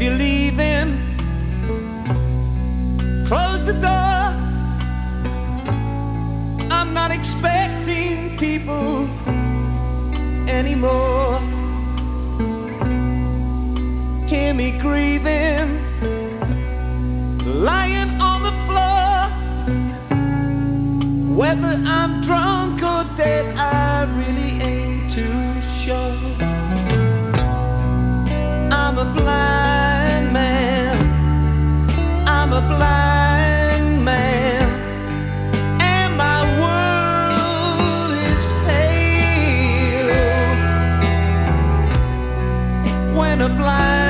you're leaving, close the door. I'm not expecting people anymore. Hear me grieving, lying on the floor. Whether I'm drunk or dead, I really ain't too sure. I'm a blind man, I'm a blind man, and my world is pale. When a blind